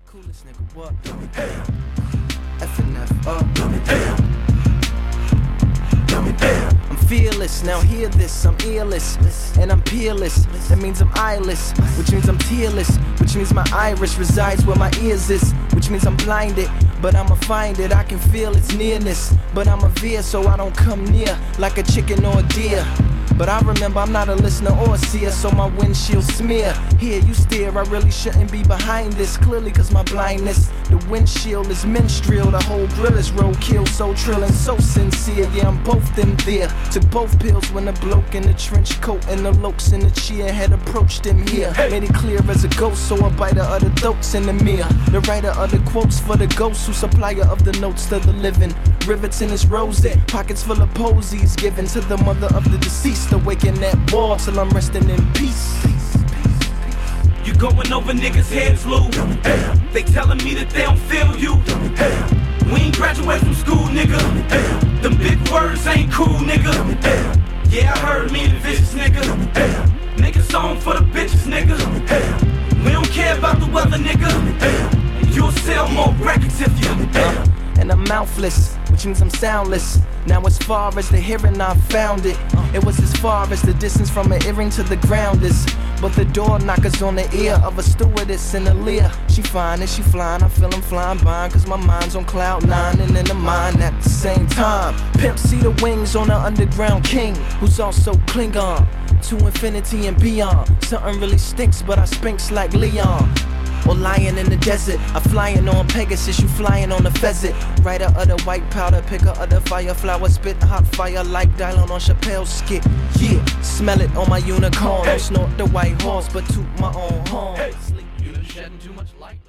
Coolest nigga, what? F and F up. I'm fearless, now hear this, I'm earless, and I'm peerless, that means I'm eyeless, which means I'm tearless, which means my iris resides where my ears is, which means I'm blinded, but I'ma find it, I can feel its nearness, but I'm a veer so I don't come near, like a chicken or a deer. But I remember I'm not a listener or a seer, so my windshield smear. Here you steer, I really shouldn't be behind this, clearly cause my blindness. The windshield is minstrel, the whole grill is roadkill, so trill and so sincere. Yeah, I'm both them there. Took both pills when the bloke in the trench coat and the lokes in the chair had approached him here. Made it clear as a ghost, so a biter of the throats in the mirror. The writer of the quotes for the ghost, who supplier of the notes to the living. Rivets in his rosette, pockets full of posies given to the mother of the deceased. Awaken that wall till I'm resting in peace. You going over niggas' heads, Lou. They telling me that they don't feel you. We ain't graduate from school, nigga. Them big words ain't cool, nigga. Yeah, I heard me and vicious, nigga. Make a song for the bitches, nigga. We don't care about the weather, nigga. You'll sell more records if you and I'm mouthless, which means I'm soundless. Now as far as the hearing, I found it. It was as far as the distance from an earring to the ground is. But the door knockers on the ear of a stewardess in a leer. She fine and she flying, I feel I'm flying by, cause my mind's on cloud nine and in the mind at the same time. Pimp see the wings on an underground king, who's also Klingon to infinity and beyond. Something really stinks, but I spinks like Leon. Or lying in the desert, I'm flying on Pegasus, you flying on a pheasant. Writer of the white powder, picker of the fire flower, spit hot fire like Dylan on Chappelle's skit. Yeah, smell it on my unicorn. Don't snort the white horse, but toot my own horn. You done shedding too much light.